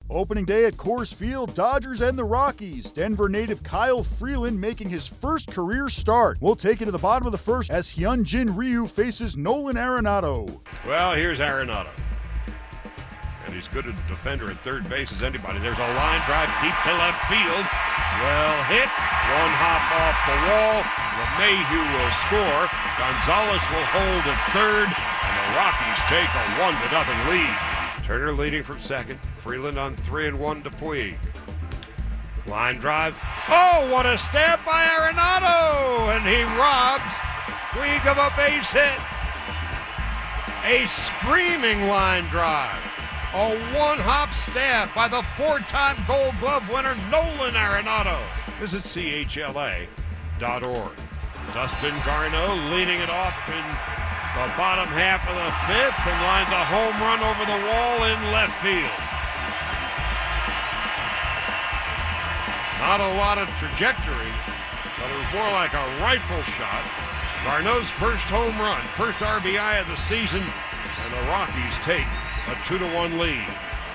Opening day at Coors Field, Dodgers and the Rockies. Denver native Kyle Freeland making his first career start. We'll take it to the bottom of the first as Hyunjin Ryu faces Nolan Arenado. Well, here's Arenado. And he's good a defender at third base as anybody. There's a line drive deep to left field. Well hit. One hop off the wall. LeMahieu will score. Gonzalez will hold at third. And the Rockies take a 1-0 lead. Turner leading from second. Freeland on 3-1 to Puig. Line drive. Oh, what a stab by Arenado! And he robs Puig of a base hit. A screaming line drive. A one-hop stab by the four-time Gold Glove winner Nolan Arenado. Visit CHLA.org. Dustin Garneau leading it off in the bottom half of the fifth and lines a home run over the wall in left field. Not a lot of trajectory, but it was more like a rifle shot. Garneau's first home run, first RBI of the season, and the Rockies take a 2-1 lead.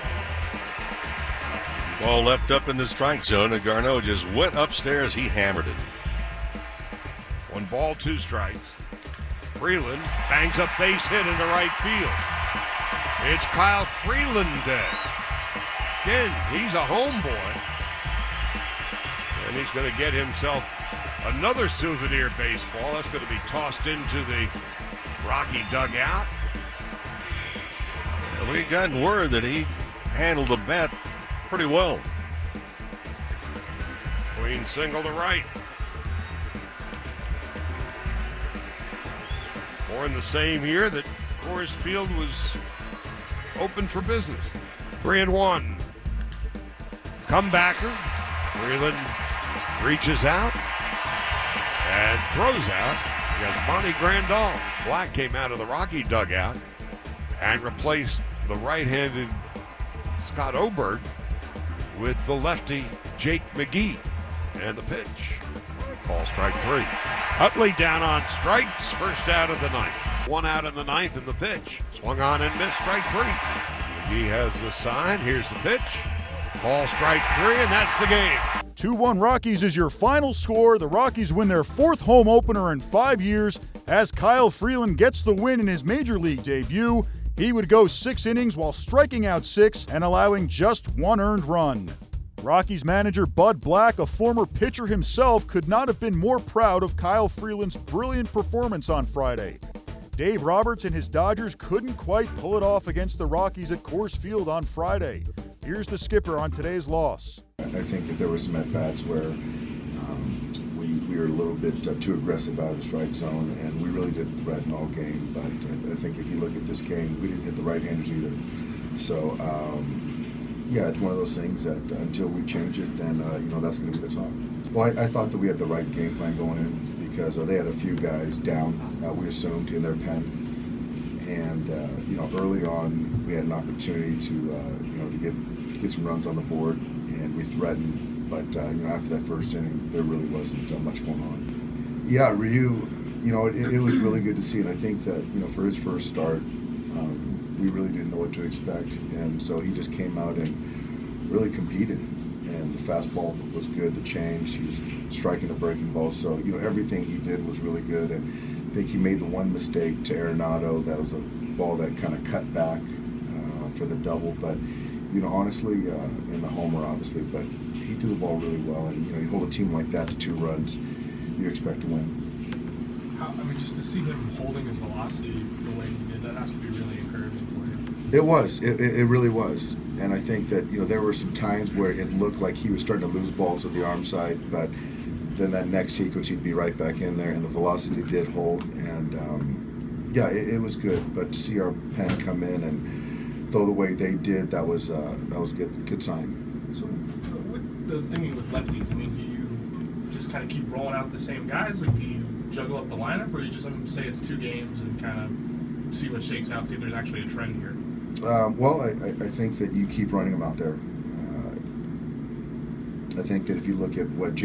Ball left up in the strike zone, and Garneau just went upstairs. He hammered it. 1 ball, 2 strikes. Freeland bangs a base hit into right field. It's Kyle Freeland day. Again, he's a homeboy. And he's going to get himself another souvenir baseball. That's going to be tossed into the Rocky dugout. We gotten word that he handled the bat pretty well. Queen single to right. Born the same year that Coors Field was open for business. 3-1. Comebacker. Freeland reaches out and throws out. Yasmani Grandal. Black came out of the Rocky dugout and replaced the right-handed Scott Oberg with the lefty Jake McGee. And the pitch. Ball strike 3. Utley down on strikes, first out of the ninth. 1 out in the ninth in the pitch. Swung on and missed, strike 3. McGee has the sign. Here's the pitch. Ball strike 3, and that's the game. 2-1 Rockies is your final score. The Rockies win their 4th home opener in 5 years as Kyle Freeland gets the win in his major league debut. He would go 6 innings while striking out 6 and allowing just 1 earned run. Rockies manager Bud Black, a former pitcher himself, could not have been more proud of Kyle Freeland's brilliant performance on Friday. Dave Roberts and his Dodgers couldn't quite pull it off against the Rockies at Coors Field on Friday. Here's the skipper on today's loss. I think that there were some at-bats where we were a little bit too aggressive out of the strike zone, and we really didn't threaten all game. But I think if you look at this game, we didn't hit the right-handers either. So, yeah, it's one of those things that until we change it, then, that's going to be the talk. Well, I thought that we had the right game plan going in because they had a few guys down, we assumed, in their pen. And, early on, we had an opportunity to get some runs on the board, and we threatened. But, after that first inning, there really wasn't much going on. Yeah, Ryu, it was really good to see. And I think that, for his first start, we really didn't know what to expect. And so he just came out and really competed. And the fastball was good, the change, he was striking the breaking ball. So, everything he did was really good. And I think he made the one mistake to Arenado. That was a ball that kind of cut back for the double. But, honestly, in the homer, obviously, but he threw the ball really well. And, you hold a team like that to 2 runs, you expect to win. Just to see him holding his velocity the way he did, that has to be really encouraging for you. It was. It really was. And I think that, there were some times where it looked like he was starting to lose balls at the arm side, but then that next sequence he'd be right back in there, and the velocity did hold. And, it was good. But to see our pen come in and throw the way they did, that was a good sign. So with the thinking with lefties, do you just kind of keep rolling out the same guys? Like, do you juggle up the lineup, or do you just say it's 2 games and kind of see what shakes out, see if there's actually a trend here? Well, I think that you keep running them out there. I think that if you look at what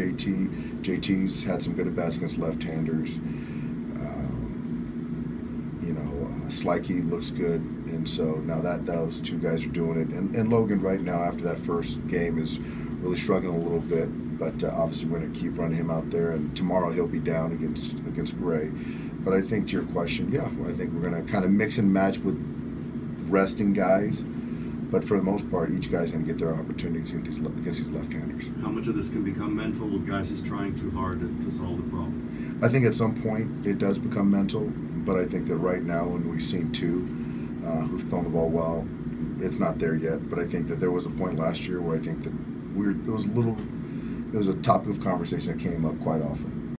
JT's had some good at-bats against left-handers. Slikey looks good, and so now that those two guys are doing it, and Logan right now after that first game is really struggling a little bit, but obviously we're going to keep running him out there, and tomorrow he'll be down against Gray. But I think to your question, yeah, I think we're going to kind of mix and match with resting guys, but for the most part, each guy's going to get their opportunities against these left-handers. How much of this can become mental with guys just trying too hard to solve the problem? I think at some point it does become mental, but I think that right now, when we've seen two who've thrown the ball well, it's not there yet. But I think that there was a point last year where I think that it was a topic of conversation that came up quite often.